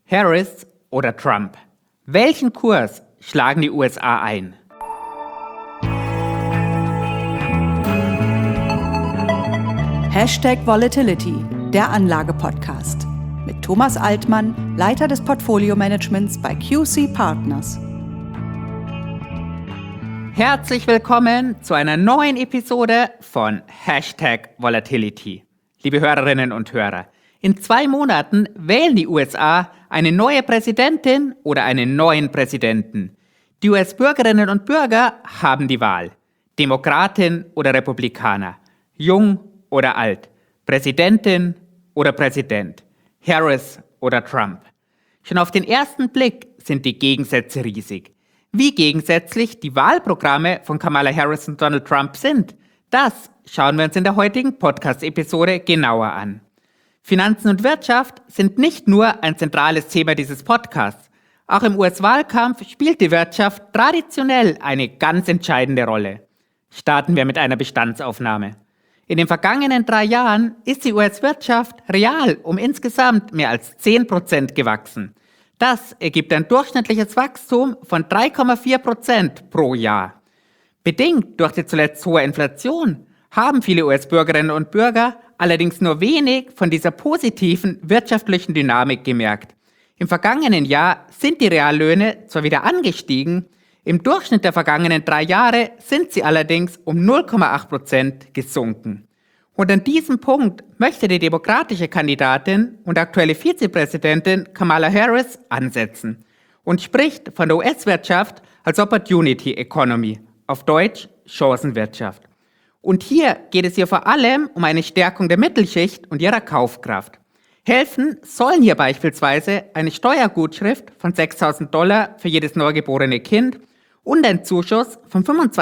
Harris oder Trump? Welchen Kurs schlagen die USA ein? #Volatility, der Anlage-Podcast. Mit Thomas Altmann, Leiter des Portfolio-Managements bei QC Partners. Herzlich willkommen zu einer neuen Episode von #Volatility. Liebe Hörerinnen und Hörer, in 2 Monaten wählen die USA eine neue Präsidentin oder einen neuen Präsidenten. Die US-Bürgerinnen und Bürger haben die Wahl. Demokratin oder Republikaner, jung oder alt, Präsidentin oder Präsident, Harris oder Trump. Schon auf den ersten Blick sind die Gegensätze riesig. Wie gegensätzlich die Wahlprogramme von Kamala Harris und Donald Trump sind, das schauen wir uns in der heutigen Podcast-Episode genauer an. Finanzen und Wirtschaft sind nicht nur ein zentrales Thema dieses Podcasts. Auch im US-Wahlkampf spielt die Wirtschaft traditionell eine ganz entscheidende Rolle. Starten wir mit einer Bestandsaufnahme. In den vergangenen 3 Jahren ist die US-Wirtschaft real um insgesamt mehr als 10% gewachsen. Das ergibt ein durchschnittliches Wachstum von 3,4% pro Jahr. Bedingt durch die zuletzt hohe Inflation haben viele US-Bürgerinnen und Bürger allerdings nur wenig von dieser positiven wirtschaftlichen Dynamik gemerkt. Im vergangenen Jahr sind die Reallöhne zwar wieder angestiegen, im Durchschnitt der vergangenen 3 Jahre sind sie allerdings um 0,8% gesunken. Und an diesem Punkt möchte die demokratische Kandidatin und aktuelle Vizepräsidentin Kamala Harris ansetzen und spricht von der US-Wirtschaft als Opportunity Economy, auf Deutsch Chancenwirtschaft. Und hier geht es ihr vor allem um eine Stärkung der Mittelschicht und ihrer Kaufkraft. Helfen sollen hier beispielsweise eine Steuergutschrift von $6.000 für jedes neugeborene Kind und ein Zuschuss von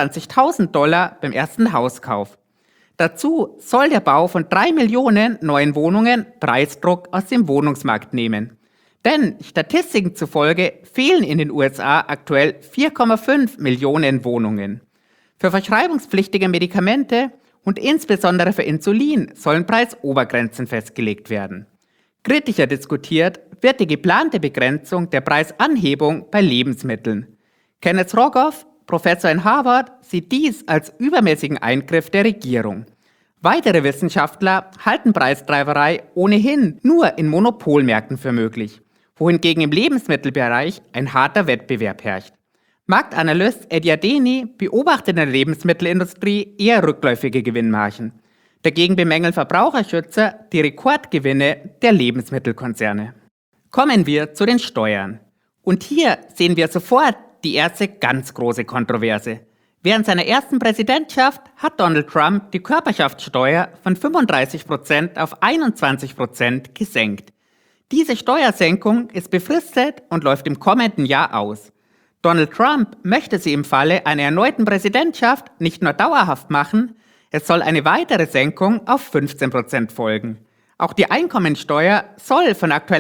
$25.000 beim ersten Hauskauf. Dazu soll der Bau von 3 Millionen neuen Wohnungen Preisdruck aus dem Wohnungsmarkt nehmen. Denn Statistiken zufolge fehlen in den USA aktuell 4,5 Millionen Wohnungen. Für verschreibungspflichtige Medikamente und insbesondere für Insulin sollen Preisobergrenzen festgelegt werden. Kritischer diskutiert wird die geplante Begrenzung der Preisanhebung bei Lebensmitteln. Kenneth Rogoff, Professor in Harvard, sieht dies als übermäßigen Eingriff der Regierung. Weitere Wissenschaftler halten Preistreiberei ohnehin nur in Monopolmärkten für möglich, wohingegen im Lebensmittelbereich ein harter Wettbewerb herrscht. Marktanalyst Eddie Adeni beobachtet in der Lebensmittelindustrie eher rückläufige Gewinnmargen. Dagegen bemängeln Verbraucherschützer die Rekordgewinne der Lebensmittelkonzerne. Kommen wir zu den Steuern. Und hier sehen wir sofort die erste ganz große Kontroverse. Während seiner ersten Präsidentschaft hat Donald Trump die Körperschaftssteuer von 35% auf 21% gesenkt. Diese Steuersenkung ist befristet und läuft im kommenden Jahr aus. Donald Trump möchte sie im Falle einer erneuten Präsidentschaft nicht nur dauerhaft machen, es soll eine weitere Senkung auf 15% folgen. Auch die Einkommensteuer soll von aktuell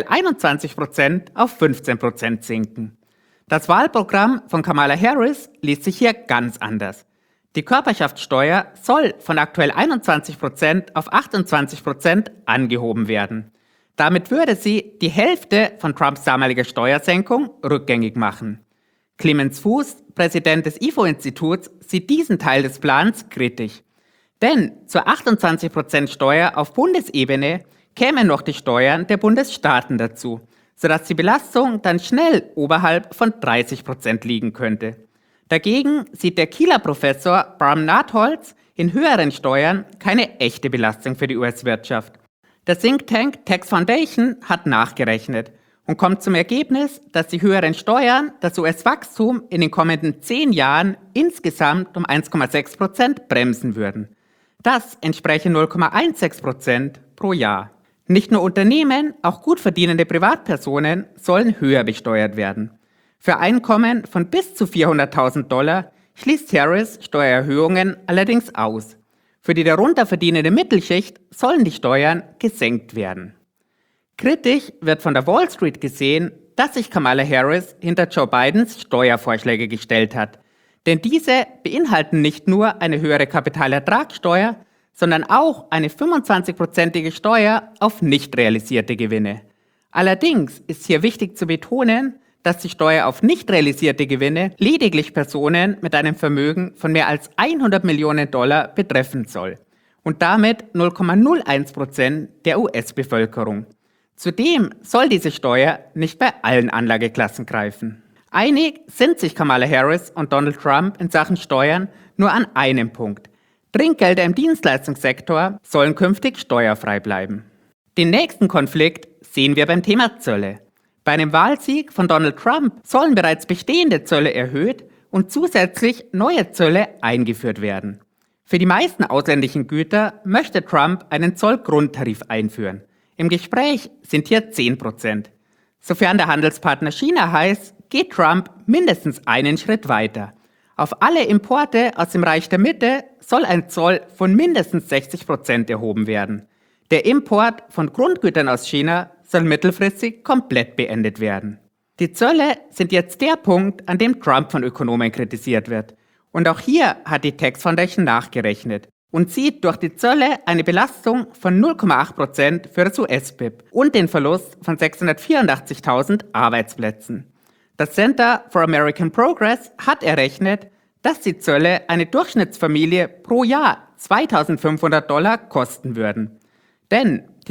21% auf 15% sinken. Das Wahlprogramm von Kamala Harris liest sich hier ganz anders. Die Körperschaftssteuer soll von aktuell 21% auf 28% angehoben werden. Damit würde sie die Hälfte von Trumps damaliger Steuersenkung rückgängig machen. Clemens Fuß, Präsident des IFO-Instituts, sieht diesen Teil des Plans kritisch. Denn zur 28% Steuer auf Bundesebene kämen noch die Steuern der Bundesstaaten dazu, sodass die Belastung dann schnell oberhalb von 30% liegen könnte. Dagegen sieht der Kieler Professor Bram Natholz in höheren Steuern keine echte Belastung für die US-Wirtschaft. Der Think Tank Tax Foundation hat nachgerechnet und kommt zum Ergebnis, dass die höheren Steuern das US-Wachstum in den kommenden 10 Jahren insgesamt um 1,6% bremsen würden. Das entspräche 0,16% pro Jahr. Nicht nur Unternehmen, auch gut verdienende Privatpersonen sollen höher besteuert werden. Für Einkommen von bis zu $400.000 schließt Harris Steuererhöhungen allerdings aus. Für die darunter verdienende Mittelschicht sollen die Steuern gesenkt werden. Kritisch wird von der Wall Street gesehen, dass sich Kamala Harris hinter Joe Bidens Steuervorschläge gestellt hat. Denn diese beinhalten nicht nur eine höhere Kapitalertragssteuer, sondern auch eine 25%ige Steuer auf nicht realisierte Gewinne. Allerdings ist hier wichtig zu betonen, dass die Steuer auf nicht realisierte Gewinne lediglich Personen mit einem Vermögen von mehr als 100 Millionen Dollar betreffen soll und damit 0,01% der US-Bevölkerung. Zudem soll diese Steuer nicht bei allen Anlageklassen greifen. Einig sind sich Kamala Harris und Donald Trump in Sachen Steuern nur an einem Punkt. Trinkgelder im Dienstleistungssektor sollen künftig steuerfrei bleiben. Den nächsten Konflikt sehen wir beim Thema Zölle. Bei einem Wahlsieg von Donald Trump sollen bereits bestehende Zölle erhöht und zusätzlich neue Zölle eingeführt werden. Für die meisten ausländischen Güter möchte Trump einen Zollgrundtarif einführen. Im Gespräch sind hier 10%. Sofern der Handelspartner China heißt, geht Trump mindestens einen Schritt weiter. Auf alle Importe aus dem Reich der Mitte soll ein Zoll von mindestens 60% erhoben werden. Der Import von Grundgütern aus China soll mittelfristig komplett beendet werden. Die Zölle sind jetzt der Punkt, an dem Trump von Ökonomen kritisiert wird. Und auch hier hat die Tax Foundation nachgerechnet und sieht durch die Zölle eine Belastung von 0,8% für das US-BIP und den Verlust von 684.000 Arbeitsplätzen. Das Center for American Progress hat errechnet, dass die Zölle eine Durchschnittsfamilie pro Jahr $2.500 kosten würden. Denn die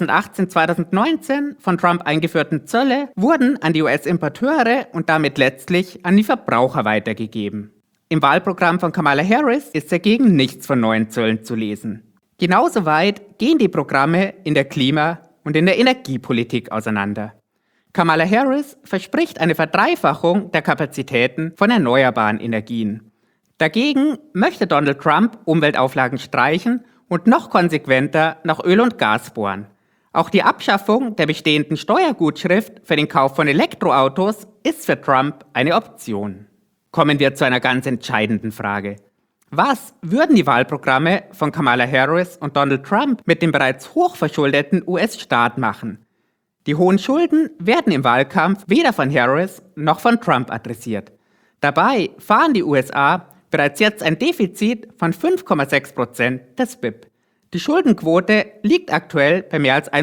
2018-2019 von Trump eingeführten Zölle wurden an die US-Importeure und damit letztlich an die Verbraucher weitergegeben. Im Wahlprogramm von Kamala Harris ist dagegen nichts von neuen Zöllen zu lesen. Genauso weit gehen die Programme in der Klima- und in der Energiepolitik auseinander. Kamala Harris verspricht eine Verdreifachung der Kapazitäten von erneuerbaren Energien. Dagegen möchte Donald Trump Umweltauflagen streichen und noch konsequenter nach Öl und Gas bohren. Auch die Abschaffung der bestehenden Steuergutschrift für den Kauf von Elektroautos ist für Trump eine Option. Kommen wir zu einer ganz entscheidenden Frage. Was würden die Wahlprogramme von Kamala Harris und Donald Trump mit dem bereits hochverschuldeten US-Staat machen? Die hohen Schulden werden im Wahlkampf weder von Harris noch von Trump adressiert. Dabei fahren die USA bereits jetzt ein Defizit von 5,6% des BIP. Die Schuldenquote liegt aktuell bei mehr als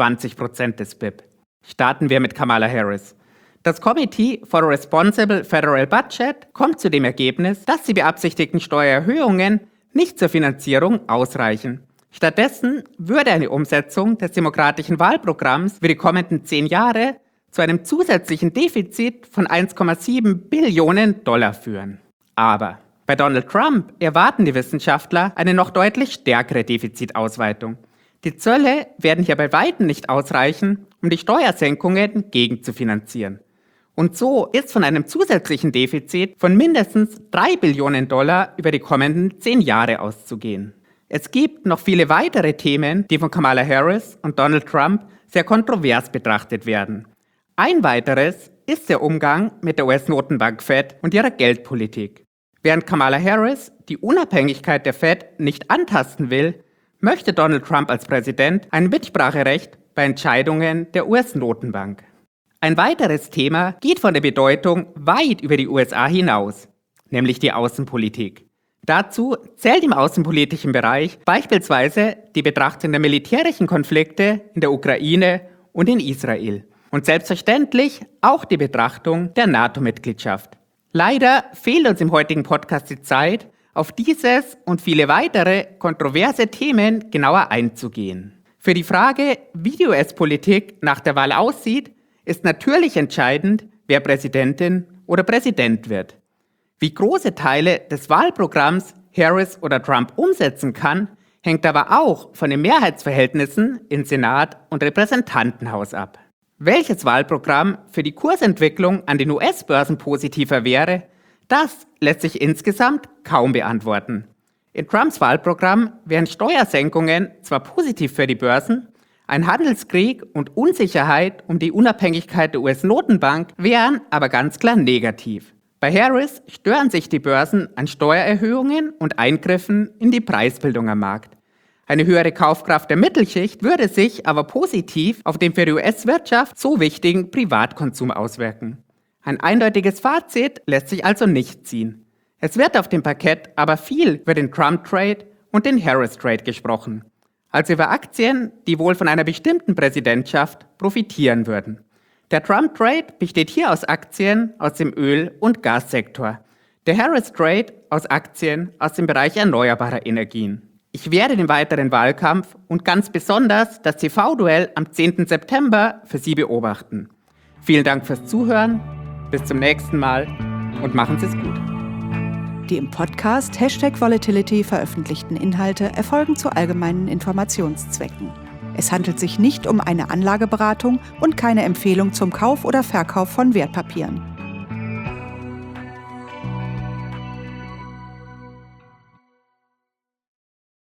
120% des BIP. Starten wir mit Kamala Harris. Das Committee for a Responsible Federal Budget kommt zu dem Ergebnis, dass die beabsichtigten Steuererhöhungen nicht zur Finanzierung ausreichen. Stattdessen würde eine Umsetzung des demokratischen Wahlprogramms für die kommenden 10 Jahre zu einem zusätzlichen Defizit von 1,7 Billionen Dollar führen. Aber bei Donald Trump erwarten die Wissenschaftler eine noch deutlich stärkere Defizitausweitung. Die Zölle werden hier bei weitem nicht ausreichen, um die Steuersenkungen gegenzufinanzieren. Und so ist von einem zusätzlichen Defizit von mindestens 3 Billionen Dollar über die kommenden 10 Jahre auszugehen. Es gibt noch viele weitere Themen, die von Kamala Harris und Donald Trump sehr kontrovers betrachtet werden. Ein weiteres ist der Umgang mit der US-Notenbank Fed und ihrer Geldpolitik. Während Kamala Harris die Unabhängigkeit der Fed nicht antasten will, möchte Donald Trump als Präsident ein Mitspracherecht bei Entscheidungen der US-Notenbank. Ein weiteres Thema geht von der Bedeutung weit über die USA hinaus, nämlich die Außenpolitik. Dazu zählt im außenpolitischen Bereich beispielsweise die Betrachtung der militärischen Konflikte in der Ukraine und in Israel und selbstverständlich auch die Betrachtung der NATO-Mitgliedschaft. Leider fehlt uns im heutigen Podcast die Zeit, auf dieses und viele weitere kontroverse Themen genauer einzugehen. Für die Frage, wie die US-Politik nach der Wahl aussieht, ist natürlich entscheidend, wer Präsidentin oder Präsident wird. Wie große Teile des Wahlprogramms Harris oder Trump umsetzen kann, hängt aber auch von den Mehrheitsverhältnissen in Senat und Repräsentantenhaus ab. Welches Wahlprogramm für die Kursentwicklung an den US-Börsen positiver wäre, das lässt sich insgesamt kaum beantworten. In Trumps Wahlprogramm wären Steuersenkungen zwar positiv für die Börsen, ein Handelskrieg und Unsicherheit um die Unabhängigkeit der US-Notenbank wären aber ganz klar negativ. Bei Harris stören sich die Börsen an Steuererhöhungen und Eingriffen in die Preisbildung am Markt. Eine höhere Kaufkraft der Mittelschicht würde sich aber positiv auf den für die US-Wirtschaft so wichtigen Privatkonsum auswirken. Ein eindeutiges Fazit lässt sich also nicht ziehen. Es wird auf dem Parkett aber viel über den Trump-Trade und den Harris-Trade gesprochen. Also über Aktien, die wohl von einer bestimmten Präsidentschaft profitieren würden. Der Trump-Trade besteht hier aus Aktien aus dem Öl- und Gassektor. Der Harris-Trade aus Aktien aus dem Bereich erneuerbarer Energien. Ich werde den weiteren Wahlkampf und ganz besonders das TV-Duell am 10. September für Sie beobachten. Vielen Dank fürs Zuhören, bis zum nächsten Mal und machen Sie es gut. Die im Podcast #Volatility veröffentlichten Inhalte erfolgen zu allgemeinen Informationszwecken. Es handelt sich nicht um eine Anlageberatung und keine Empfehlung zum Kauf oder Verkauf von Wertpapieren.